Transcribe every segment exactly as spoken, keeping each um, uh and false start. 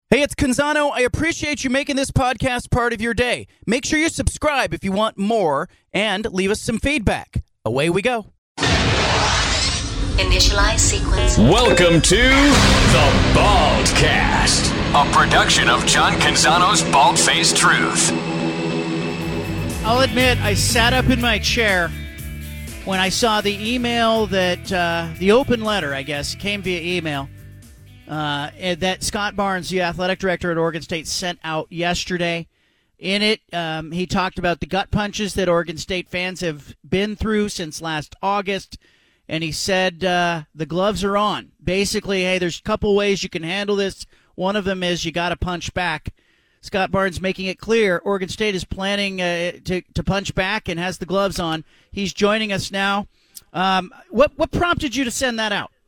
Hey, it's Canzano. I appreciate you making this podcast part of your day. Make sure you subscribe if you want more and leave us some feedback. Away we go. Initialize sequence. Welcome to The Baldcast, a production of John Canzano's Bald-Faced Truth. I'll admit, I sat up in my chair when I saw the email that, uh, the open letter, I guess, came via email, uh, that Scott Barnes, the athletic director at Oregon State, sent out yesterday. In it, um, he talked about the gut punches that Oregon State fans have been through since last August, and he said uh, the gloves are on. Basically, hey, there's a couple ways you can handle this. One of them is you got to punch back. Scott Barnes making it clear Oregon State is planning uh, to, to punch back and has the gloves on. He's joining us now. Um, what, what prompted you to send that out?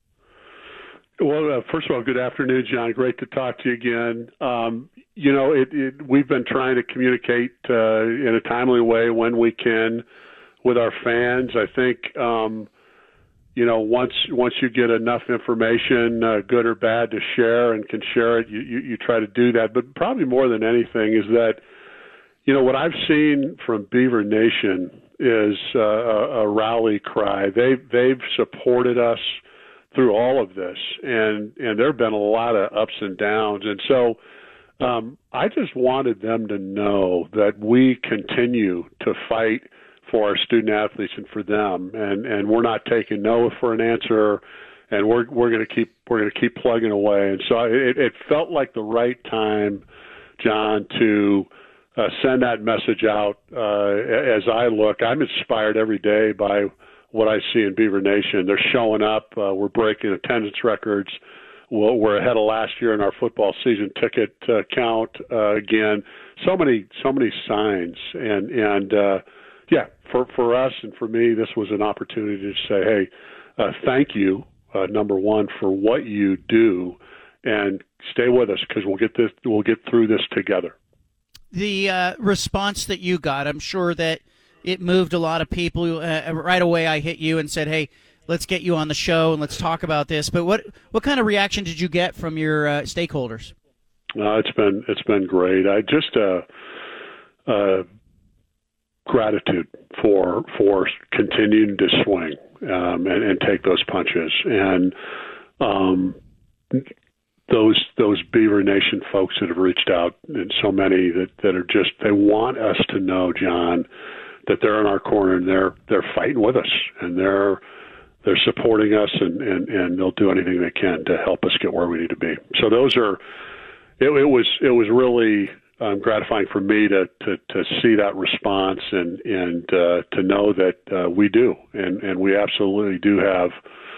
Well, uh, first of all, good afternoon, John. Great to talk to you again. Um, you know, it, it, we've been trying to communicate uh, in a timely way when we can with our fans. I think, um, you know, once once you get enough information, uh, good or bad, to share and can share it, you, you, you try to do that. But probably more than anything is that, you know, what I've seen from Beaver Nation is uh, a, a rally cry. They they've supported us through all of this, and and there have been a lot of ups and downs, and so um, I just wanted them to know that we continue to fight for our student athletes and for them, and, and we're not taking no for an answer, and we're we're going to keep we're going to keep plugging away, and so it, it felt like the right time, John, to uh, send that message out. Uh, as I look, I'm inspired every day by what I see in Beaver Nation. They're showing up. Uh, we're breaking attendance records. We're, we're ahead of last year in our football season ticket uh, count uh, again. So many, so many signs. And and uh, yeah, for for us and for me, this was an opportunity to say, hey, uh, thank you, uh, number one, for what you do, and stay with us because we'll get this. We'll get through this together. The uh, response that you got, I'm sure that it moved a lot of people. Uh, right away, I hit you and said, hey, let's get you on the show and let's talk about this. But what what kind of reaction did you get from your uh, stakeholders? Uh, it's been it's been great. I just uh, uh, gratitude for for continuing to swing um, and, and take those punches. And um, those those Beaver Nation folks that have reached out, and so many that, that are just, they want us to know, John, that they're in our corner and they're they're fighting with us, and they're they're supporting us, and, and, and they'll do anything they can to help us get where we need to be. So those are it, it was it was really um, gratifying for me to, to, to see that response and and uh, to know that uh, we do, and, and we absolutely do have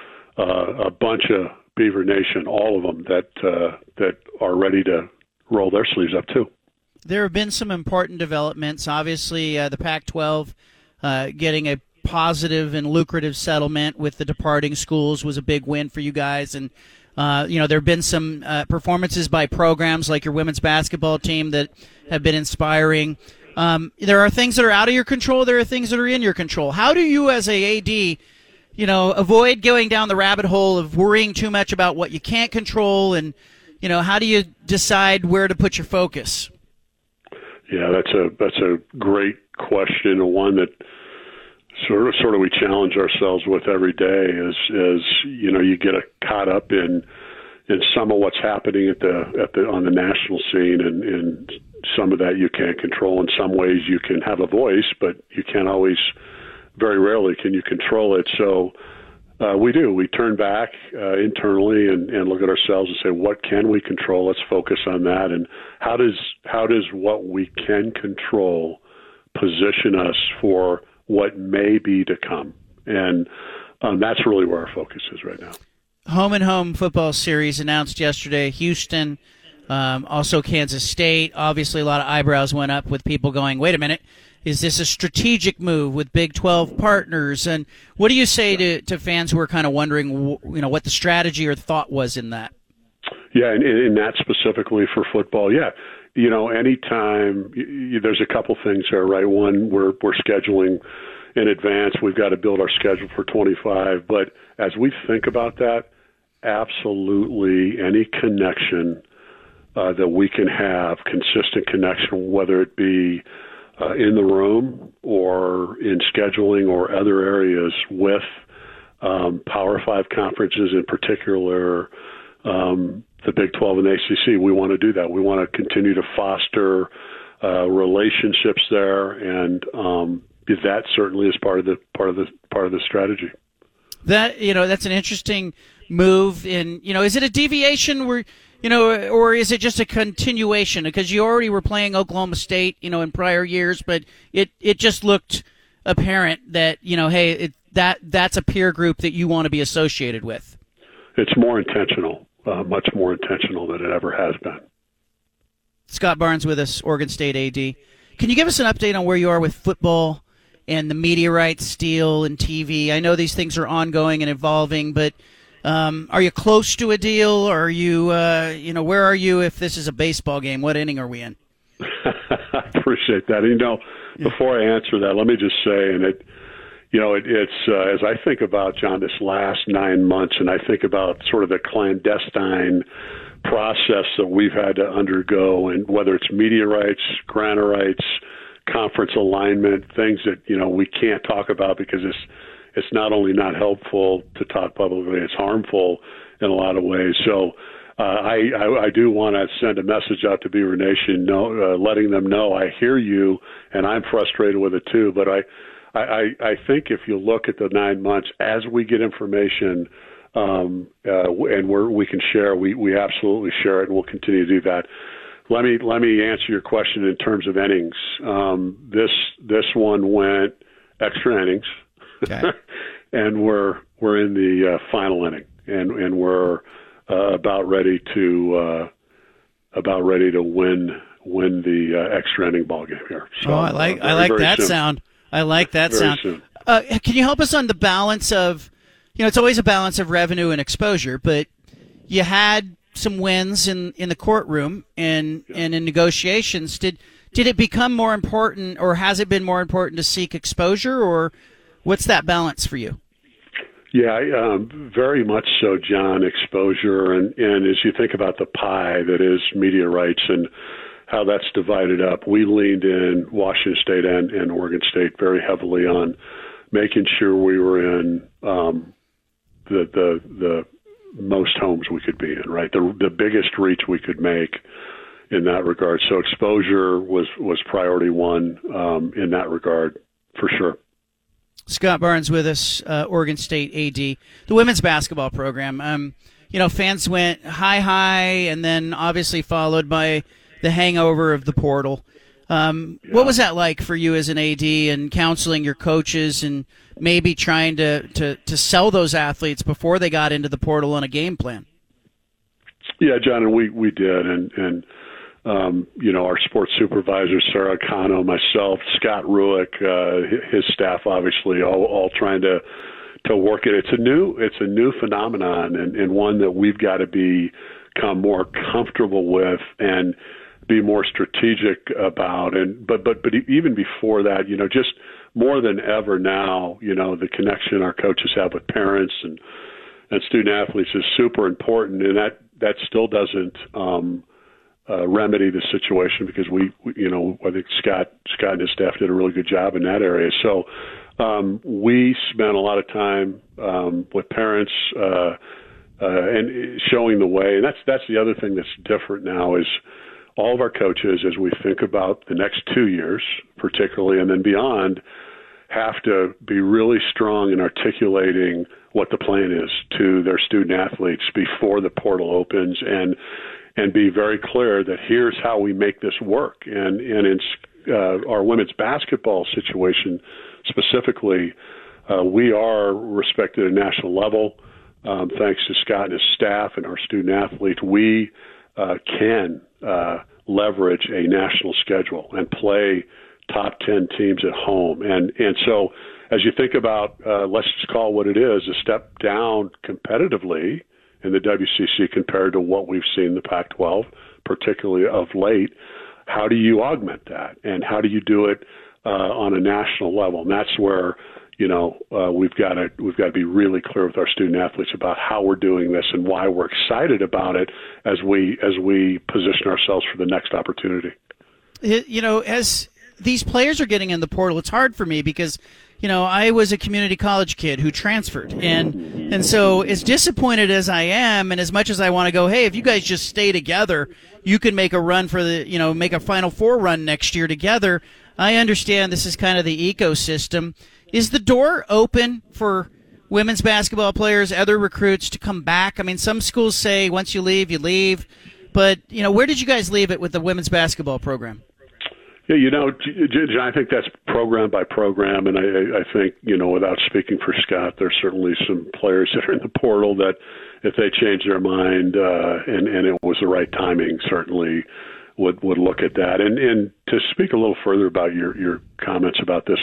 uh, a bunch of Beaver Nation, all of them that uh, that are ready to roll their sleeves up too. There have been some important developments. Obviously, uh, the Pac twelve uh, getting a positive and lucrative settlement with the departing schools was a big win for you guys. And, uh, you know, there have been some uh, performances by programs like your women's basketball team that have been inspiring. Um, there are things that are out of your control. There are things that are in your control. How do you as a A D, you know, avoid going down the rabbit hole of worrying too much about what you can't control? And, you know, how do you decide where to put your focus? Yeah, that's a that's a great question, and one that sort of sort of we challenge ourselves with every day. Is is you know, you get a, caught up in in some of what's happening at the at the on the national scene, and, and some of that you can't control. In some ways, you can have a voice, but you can't always. Very rarely can you control it. So uh, we do. We turn back uh, internally and, and look at ourselves and say, what can we control? Let's focus on that. And how does how does what we can control position us for what may be to come? And um, that's really where our focus is right now. Home and home football series announced yesterday. Houston, um, also Kansas State. Obviously, a lot of eyebrows went up with people going, wait a minute. Is this a strategic move with Big twelve partners? And what do you say to, to fans who are kind of wondering, you know, what the strategy or thought was in that? Yeah, and, and that specifically for football, yeah. You know, anytime you, there's a couple things there, right? One, we're we're scheduling in advance. We've got to build our schedule for twenty-five. But as we think about that, absolutely any connection uh, that we can have consistent connection, whether it be uh, in the room or in scheduling or other areas with um, Power Five conferences, in particular um, the Big twelve and the A C C. We want to do that. We want to continue to foster uh, relationships there, and um, that certainly is part of the part of the part of the strategy. That you know, that's an interesting move. In you know, is it a deviation where you know, or is it just a continuation? Because you already were playing Oklahoma State, you know, in prior years, but it it just looked apparent that you know, hey, it, that that's a peer group that you want to be associated with. It's more intentional, uh, much more intentional than it ever has been. Scott Barnes with us, Oregon State A D. Can you give us an update on where you are with football and the media rights deal and T V? I know these things are ongoing and evolving, but um, are you close to a deal? Or are you, uh, you know, where are you if this is a baseball game? What inning are we in? I appreciate that. And, you know, yeah. Before I answer that, let me just say, and it, you know, it, it's uh, as I think about, John, this last nine months, and I think about sort of the clandestine process that we've had to undergo, and whether it's media rights, grant rights, conference alignment, things that, you know, we can't talk about because it's it's not only not helpful to talk publicly, it's harmful in a lot of ways. So uh, I, I, I do want to send a message out to Beaver Nation, know, uh, letting them know I hear you, and I'm frustrated with it too. But I, I, I think if you look at the nine months, as we get information um, uh, and we're, we can share, we, we absolutely share it, and we'll continue to do that. Let me let me answer your question in terms of innings. Um, this this one went extra innings, okay. and we're we're in the uh, final inning, and and we're uh, about ready to uh, about ready to win win the uh, extra inning ball game here. So, oh, I like uh, very, I like that soon. sound. I like that very sound. Uh, can you help us on the balance of, you know, it's always a balance of revenue and exposure, but you had some wins in, in the courtroom and, yeah. and in negotiations. Did did it become more important, or has it been more important to seek exposure, or what's that balance for you? Yeah, um, very much so, John, exposure. And, and as you think about the pie that is media rights and how that's divided up, we leaned in, Washington State and, and Oregon State, very heavily on making sure we were in um, the the the most homes we could be in, right? The the biggest reach we could make in that regard. So exposure was, was priority one um, in that regard, for sure. Scott Barnes with us, uh, Oregon State A D. The women's basketball program, um, you know, fans went high, high, and then obviously followed by the hangover of the portal. Um, yeah. What was that like for you as an A D and counseling your coaches and maybe trying to, to, to sell those athletes before they got into the portal on a game plan? Yeah, John, and we, we did. And, and um, you know, our sports supervisor, Sarah Cano, myself, Scott Ruick, uh, his staff, obviously, all, all trying to to work it. It's a new it's a new phenomenon, and, and one that we've got to be, become more comfortable with and be more strategic about. And but but but even before that, you know, just more than ever now, you know, the connection our coaches have with parents and and student athletes is super important, and that that still doesn't um, uh, remedy the situation, because we, we, you know, I think Scott Scott and his staff did a really good job in that area. So um, we spent a lot of time um, with parents uh, uh, and showing the way, and that's that's the other thing that's different now is all of our coaches, as we think about the next two years, particularly, and then beyond, have to be really strong in articulating what the plan is to their student athletes before the portal opens, and and be very clear that here's how we make this work. And and in uh, our women's basketball situation specifically, uh, we are respected at a national level. Um, thanks to Scott and his staff and our student athletes, we uh, can uh, leverage a national schedule and play top ten teams at home. And and so as you think about, uh, let's just call it what it is, a step down competitively in the W C C compared to what we've seen in the Pac twelve, particularly of late, how do you augment that? And how do you do it uh, on a national level? And that's where, you know, uh, we've got to we've got to be really clear with our student athletes about how we're doing this and why we're excited about it as we as we position ourselves for the next opportunity. You know, as these players are getting in the portal, it's hard for me because, you know, I was a community college kid who transferred, and and so as disappointed as I am, and as much as I want to go, hey, if you guys just stay together, you can make a run for the, you know, make a Final Four run next year together. I understand this is kind of the ecosystem. Is the door open for women's basketball players, other recruits to come back? I mean, some schools say once you leave, you leave. But, you know, where did you guys leave it with the women's basketball program? Yeah, you know, John, I think that's program by program, and I, I think, you know, without speaking for Scott, there's certainly some players that are in the portal that if they change their mind uh, and, and it was the right timing, certainly would, would look at that. And, and to speak a little further about your, your comments about this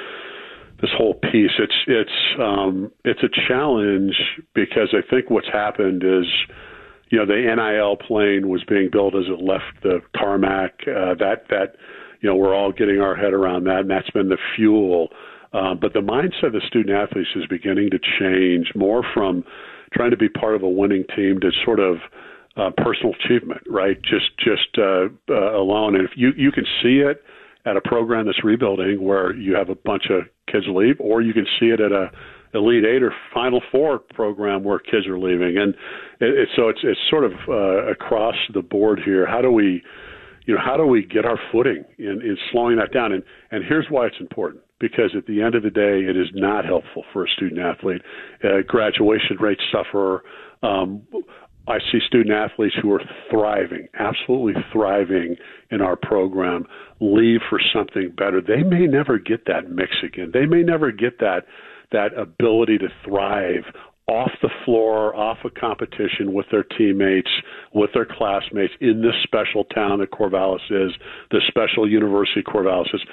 this whole piece, it's it's um, it's a challenge because I think what's happened is, you know, the N I L plane was being built as it left the tarmac. Uh, that that you know, we're all getting our head around that, and that's been the fuel. Uh, but the mindset of the student athletes is beginning to change more from trying to be part of a winning team to sort of uh, personal achievement, right? Just just uh, uh, alone. And if you you can see it at a program that's rebuilding where you have a bunch of kids leave, or you can see it at a Elite Eight or Final Four program where kids are leaving. And it, it, so it's it's sort of uh, across the board here. How do we, you know, how do we get our footing in, in slowing that down? And, and here's why it's important. Because at the end of the day, it is not helpful for a student athlete. Uh, graduation rates suffer. Um, I see student athletes who are thriving, absolutely thriving in our program, leave for something better. They may never get that mix again. They may never get that that ability to thrive off the floor, off a competition with their teammates, with their classmates in this special town that Corvallis is, the special university Corvallis is.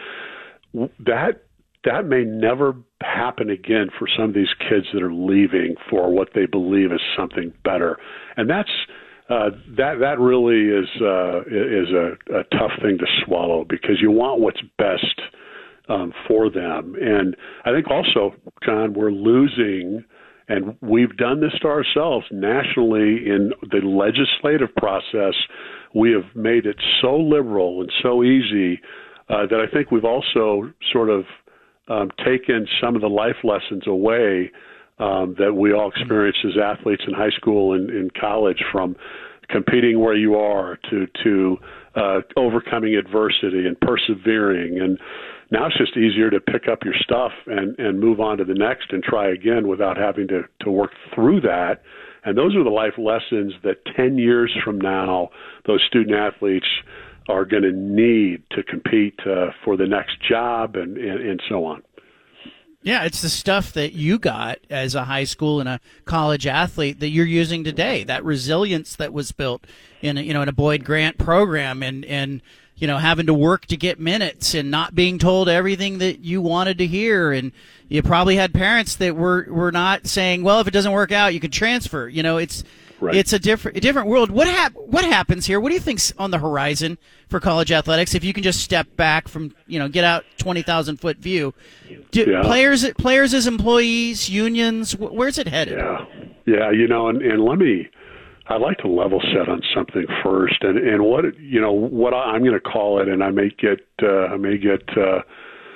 That that may never happen again for some of these kids that are leaving for what they believe is something better. And that's uh, that that really is uh, is a, a tough thing to swallow because you want what's best um, for them. And I think also, John, we're losing, and we've done this to ourselves nationally in the legislative process. We have made it so liberal and so easy uh, that I think we've also sort of Um, taken some of the life lessons away um, that we all experience as athletes in high school and in college, from competing where you are to to uh, overcoming adversity and persevering. And now it's just easier to pick up your stuff and, and move on to the next and try again without having to, to work through that. And those are the life lessons that ten years from now, those student athletes are going to need to compete uh, for the next job and, and, and so on. Yeah, it's the stuff that you got as a high school and a college athlete that you're using today. That resilience that was built in a, you know in a Boyd Grant program, and and you know having to work to get minutes and not being told everything that you wanted to hear. And you probably had parents that were were not saying, well, if it doesn't work out, you could transfer. You know, it's Right. It's a different, a different world. What hap- What happens here? What do you think's on the horizon for college athletics? If you can just step back from, you know, get out twenty thousand foot view, do yeah. players, players as employees, unions, where's it headed? Yeah, yeah. You know, and, and let me, I'd like to level set on something first, and and what you know what I, I'm going to call it, and I may get, uh, I may get, uh,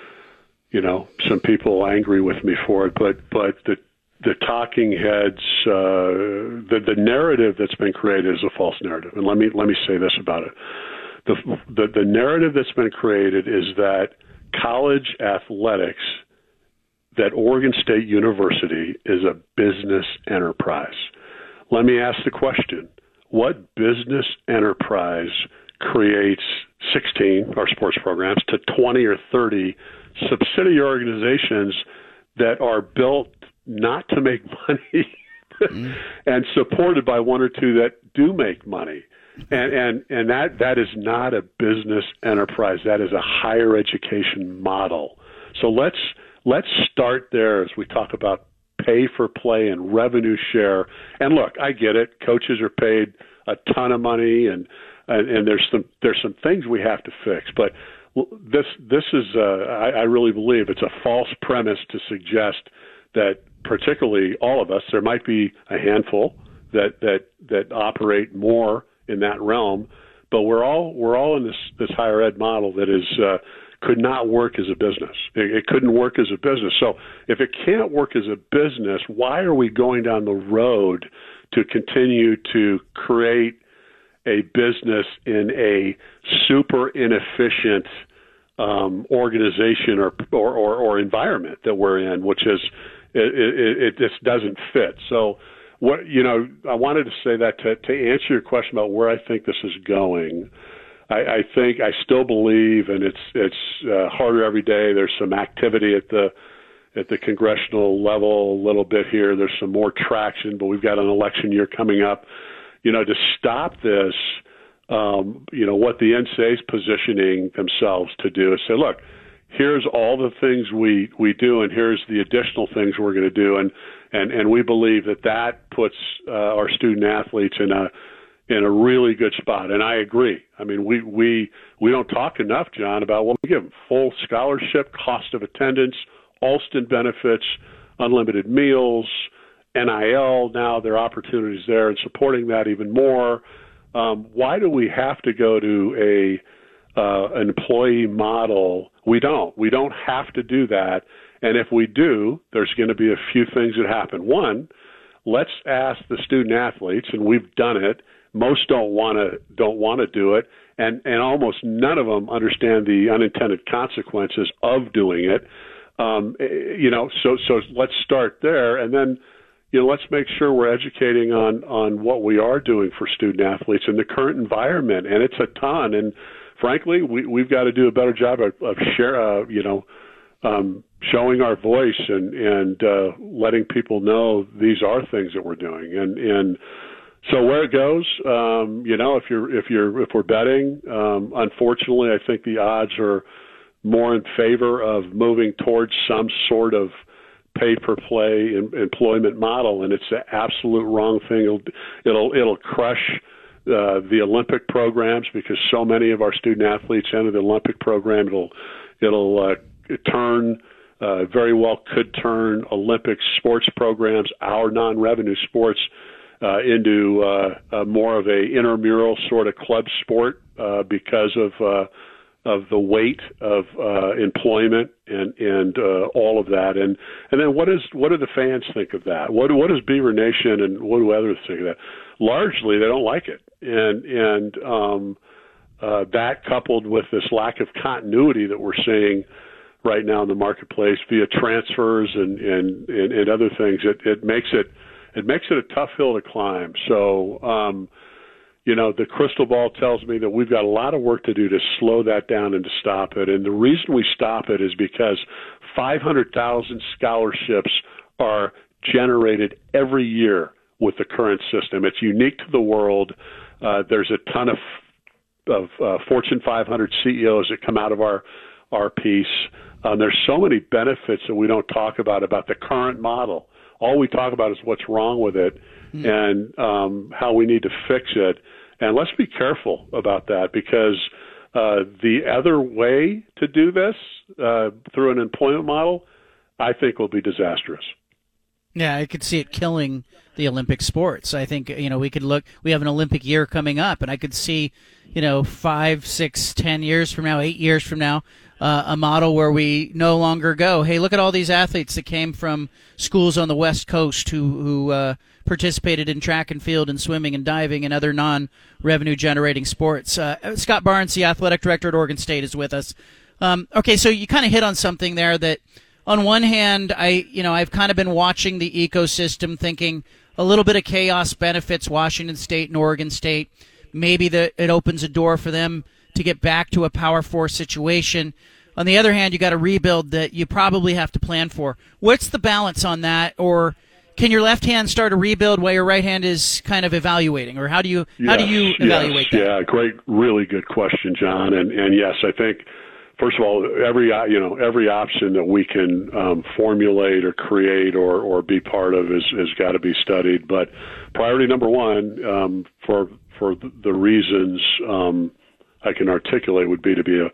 you know, some people angry with me for it, but but the. The talking heads, uh, the the narrative that's been created is a false narrative. And let me let me say this about it: the the, the narrative that's been created is that college athletics, that Oregon State University is a business enterprise. Let me ask the question: what business enterprise creates sixteen, our sports programs, to twenty or thirty subsidiary organizations that are built not to make money mm. and supported by one or two that do make money? And, and, and that, that is not a business enterprise. That is a higher education model. So let's, let's start there as we talk about pay for play and revenue share. And look, I get it. Coaches are paid a ton of money, and, and, and there's some, there's some things we have to fix, but this this is uh, I, I really believe it's a false premise to suggest that particularly all of us, there might be a handful that that that operate more in that realm, but we're all we're all in this this higher ed model that is uh, could not work as a business. It, it couldn't work as a business. So if it can't work as a business, why are we going down the road to continue to create a business in a super inefficient um, organization or, or, or, or environment that we're in, which is it, it, it just doesn't fit. So what, you know, I wanted to say that to, to answer your question about where I think this is going. I, I think I still believe, and it's it's uh, harder every day. There's some activity at the at the congressional level a little bit here. There's some more traction, but we've got an election year coming up. You know, to stop this, um, you know, what the N C A A is positioning themselves to do is say, look, here's all the things we, we do, and here's the additional things we're going to do, and, and, and we believe that that puts uh, our student athletes in a in a really good spot. And I agree. I mean, we we we don't talk enough, John, about what we give them: full scholarship, cost of attendance, Alston benefits, unlimited meals, N I L. Now there are opportunities there, and supporting that even more. Um, why do we have to go to a uh, an employee model? We don't. We don't have to do that. And if we do, there's going to be a few things that happen. One, let's ask the student athletes, and we've done it. Most don't want to don't want to do it, and and almost none of them understand the unintended consequences of doing it. Um, you know, so so let's start there, and then you know let's make sure we're educating on on what we are doing for student athletes in the current environment, and it's a ton. And frankly, we we've got to do a better job of, of share, uh, you know, um, showing our voice and and uh, letting people know these are things that we're doing, and and. So where it goes, um, you know, if you're if you're if we're betting, um, unfortunately, I think the odds are more in favor of moving towards some sort of pay-per-play em- employment model, and it's the absolute wrong thing. It'll it'll, it'll crush uh, the Olympic programs because so many of our student athletes enter the Olympic program. It'll it'll uh, turn. Uh, very well could turn Olympic sports programs, our non-revenue sports, Uh, into uh, uh, more of a intramural sort of club sport uh, because of uh, of the weight of uh, employment and and uh, all of that, and and then what is what do the fans think of that? What what does Beaver Nation and what do others think of that? Largely, they don't like it, and and um, uh, that coupled with this lack of continuity that we're seeing right now in the marketplace via transfers and and, and, and other things, it, it makes it. It makes it a tough hill to climb. So, um, you know, the crystal ball tells me that we've got a lot of work to do to slow that down and to stop it. And the reason we stop it is because five hundred thousand scholarships are generated every year with the current system. It's unique to the world. Uh, there's a ton of, of uh, Fortune five hundred C E Os that come out of our, our piece. Um, there's so many benefits that we don't talk about, about the current model. All we talk about is what's wrong with it mm. and um, how we need to fix it. And let's be careful about that because uh, the other way to do this uh, through an employment model, I think, will be disastrous. Yeah, I could see it killing the Olympic sports. I think, you know, we could look, we have an Olympic year coming up, and I could see, you know, five, six, ten years from now, eight years from now, Uh, a model where we no longer go, hey, look at all these athletes that came from schools on the West Coast who, who uh, participated in track and field and swimming and diving and other non-revenue-generating sports. Uh, Scott Barnes, the athletic director at Oregon State, is with us. Um, okay, so you kind of hit on something there that, on one hand, I, you know, I've kind of been watching the ecosystem, thinking a little bit of chaos benefits Washington State and Oregon State. Maybe that it opens a door for them to get back to a Power Four situation. On the other hand, you got a rebuild that you probably have to plan for. What's the balance on that? Or can your left hand start a rebuild while your right hand is kind of evaluating? Or how do you yes, how do you evaluate yes, that? Yeah, great, really good question, John. And and yes, I think first of all, every you know every option that we can um, formulate or create or or be part of is has got to be studied. But priority number one um, for for the reasons Um, I can articulate would be to be a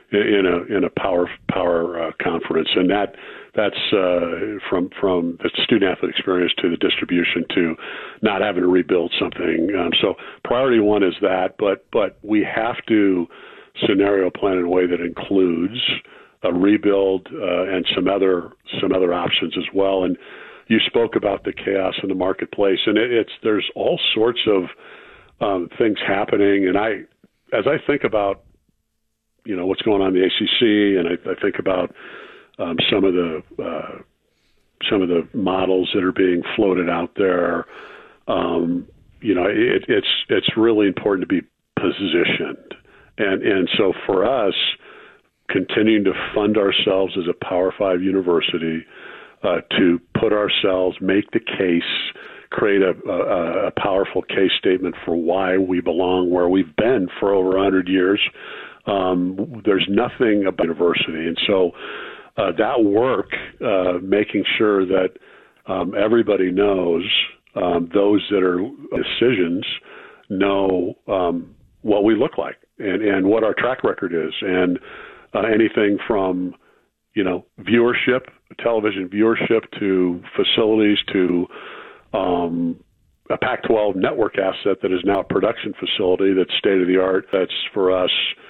in a in a power power uh, conference, and that that's uh, from from the student athlete experience to the distribution to not having to rebuild something. Um, so priority one is that, but but we have to scenario plan in a way that includes a rebuild uh, and some other some other options as well. And you spoke about the chaos in the marketplace, and it, it's there's all sorts of um, things happening. And I, as I think about, you know, what's going on in the A C C, and I, I think about um, some of the uh, some of the models that are being floated out there. Um, you know, it, it's it's really important to be positioned, and and so for us, continuing to fund ourselves as a Power Five university, uh, to put ourselves, make the case, create a, a, a powerful case statement for why we belong where we've been for over one hundred years. Um, there's nothing about university. And so uh, that work, uh, making sure that um, everybody knows, um, those that are decisions know um, what we look like and, and what our track record is. And Uh, anything from, you know, viewership, television viewership, to facilities, to um, a Pac twelve network asset that is now a production facility that's state of the art. That's for us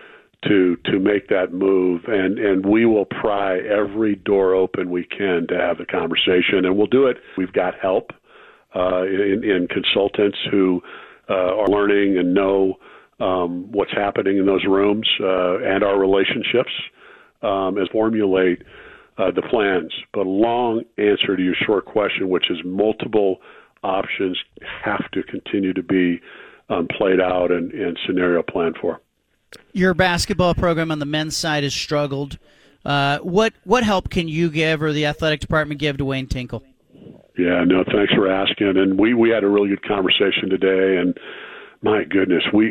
to to make that move, and and we will pry every door open we can to have the conversation, and we'll do it. We've got help uh, in, in consultants who uh, are learning and know Um, what's happening in those rooms uh, and our relationships um, as formulate uh, the plans. But a long answer to your short question, which is multiple options have to continue to be um, played out and, and scenario planned for. Your basketball program on the men's side has struggled. Uh, what what help can you give, or the athletic department give, to Wayne Tinkle? Yeah, no, thanks for asking. And we, we had a really good conversation today, and my goodness, we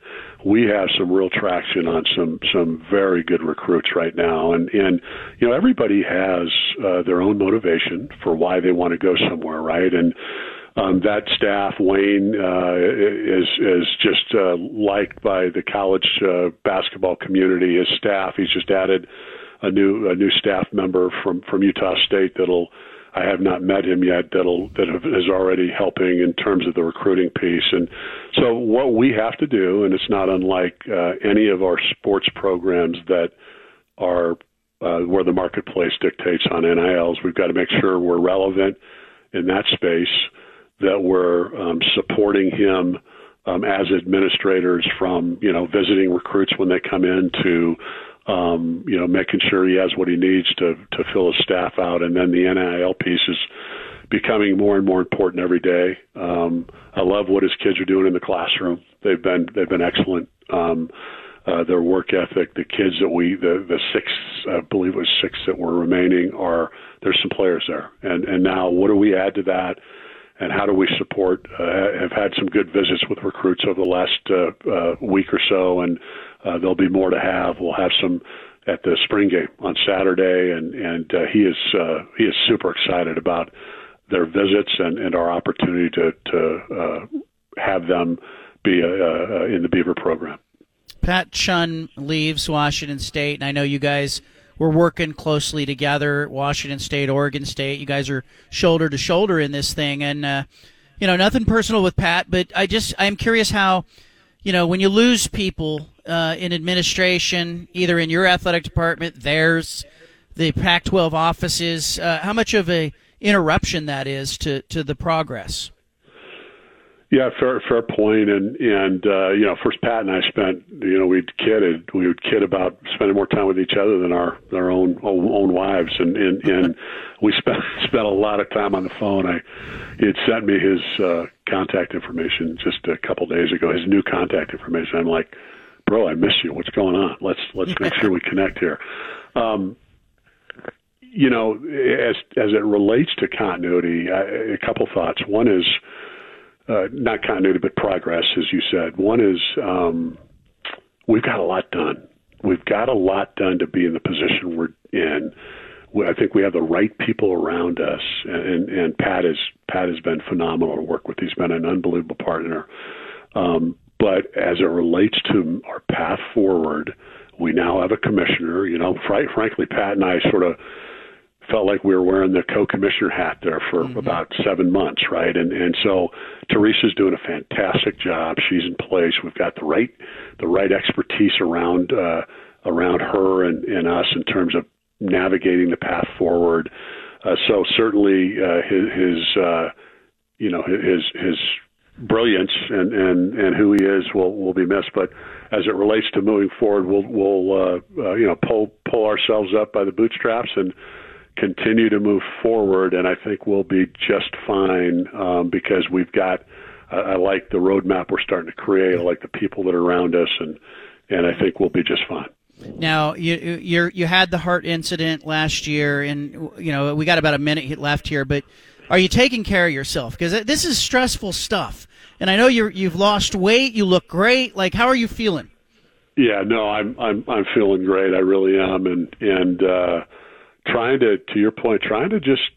we have some real traction on some some very good recruits right now, and and you know, everybody has uh, their own motivation for why they want to go somewhere, right? And um, that staff, Wayne, uh, is is just uh, liked by the college uh, basketball community. His staff, he's just added a new a new staff member from from Utah State that'll. I have not met him yet. That'll that is already helping in terms of the recruiting piece. And so what we have to do, and it's not unlike uh, any of our sports programs that are uh, where the marketplace dictates on N I Ls, we've got to make sure we're relevant in that space, that we're um, supporting him um, as administrators, from, you know, visiting recruits when they come in to Um, you know, making sure he has what he needs to, to fill his staff out. And then the N I L piece is becoming more and more important every day. Um, I love what his kids are doing in the classroom. They've been, they've been excellent. Um, uh, their work ethic, the kids that we, the, the six, I believe it was six that were remaining, are, there's some players there. And, and now what do we add to that? And how do we support, uh, have had some good visits with recruits over the last uh, uh, week or so, and uh, there'll be more to have. We'll have some at the spring game on Saturday, and, and uh, he is uh, he is super excited about their visits and, and our opportunity to, to uh, have them be uh, uh, in the Beaver program. Pat Chun leaves Washington State, and I know you guys were working closely together, Washington State, Oregon State. You guys are shoulder to shoulder in this thing. And, uh, you know, nothing personal with Pat, but I just, I'm curious how, you know, when you lose people uh, in administration, either in your athletic department, theirs, the Pac twelve offices, uh, how much of a interruption that is to, to the progress. Yeah, fair fair point. And and uh, you know, first Pat and I spent, you know, we'd kidded we would kid about spending more time with each other than our our own own, own wives, and and, and we spent spent a lot of time on the phone. I he had sent me his uh, contact information just a couple days ago, his new contact information. I'm like, bro, I miss you. What's going on? Let's let's make sure we connect here. Um, you know, as as it relates to continuity, I, a couple thoughts. One is. Uh, not continuity, but progress, as you said. One is um, we've got a lot done. We've got a lot done to be in the position we're in. I think we have the right people around us, and, and Pat is Pat has been phenomenal to work with. He's been an unbelievable partner. Um, but as it relates to our path forward, we now have a commissioner. You know, fr- frankly, Pat and I sort of felt like we were wearing the co-commissioner hat there for mm-hmm. about seven months, right? And and so Teresa's doing a fantastic job. She's in place. We've got the right the right expertise around uh, around her and, and us in terms of navigating the path forward. Uh, so certainly uh, his, his uh, you know his his brilliance and, and, and who he is will will be missed. But as it relates to moving forward, we'll we'll uh, uh, you know pull pull ourselves up by the bootstraps and continue to move forward, and I think we'll be just fine um, because we've got. I, I like the roadmap we're starting to create. I like the people that are around us, and and I think we'll be just fine. Now you you you had the heart incident last year, and you know we got about a minute left here. But are you taking care of yourself? Because this is stressful stuff, and I know you you've lost weight. You look great. Like, how are you feeling? Yeah, no, I'm I'm I'm feeling great. I really am, and and. Uh, Trying to, to your point, trying to just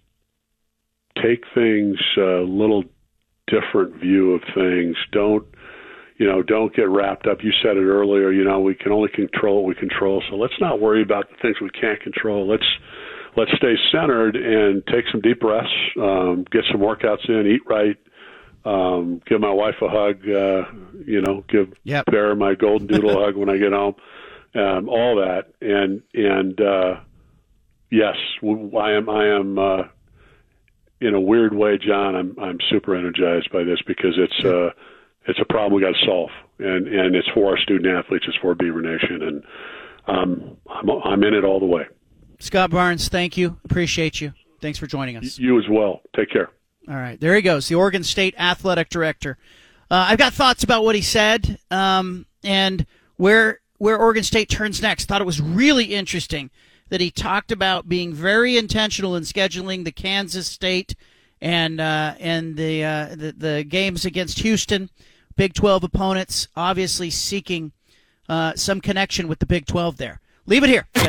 take things a little different view of things. Don't, you know, don't get wrapped up. You said it earlier. You know, we can only control what we control. So let's not worry about the things we can't control. Let's let's stay centered and take some deep breaths. Um, get some workouts in. Eat right. Um, give my wife a hug. Uh, you know, give yep. Bear my golden doodle hug when I get home. Um, all that and and. Uh, Yes, I am. I am. Uh, in a weird way, John. I'm. I'm super energized by this because it's. Uh, it's a problem we got to solve, and, and it's for our student athletes. It's for Beaver Nation, and um, I'm. I'm in it all the way. Scott Barnes, thank you. Appreciate you. Thanks for joining us. You as well. Take care. All right, there he goes, the Oregon State athletic director. Uh, I've got thoughts about what he said um, and where where Oregon State turns next. Thought it was really interesting that he talked about being very intentional in scheduling the Kansas State and uh, and the, uh, the the games against Houston, Big twelve opponents, obviously seeking uh, some connection with the Big twelve there. Leave it here. We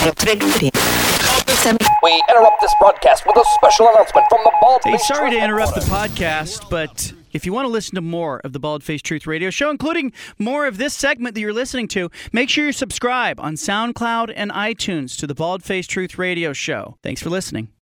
interrupt this broadcast with a special announcement from the Bald Hey, Face sorry to Truth interrupt the Reporter. podcast, but if you want to listen to more of the Bald Face Truth Radio Show, including more of this segment that you're listening to, make sure you subscribe on SoundCloud and iTunes to the Bald Face Truth Radio Show. Thanks for listening.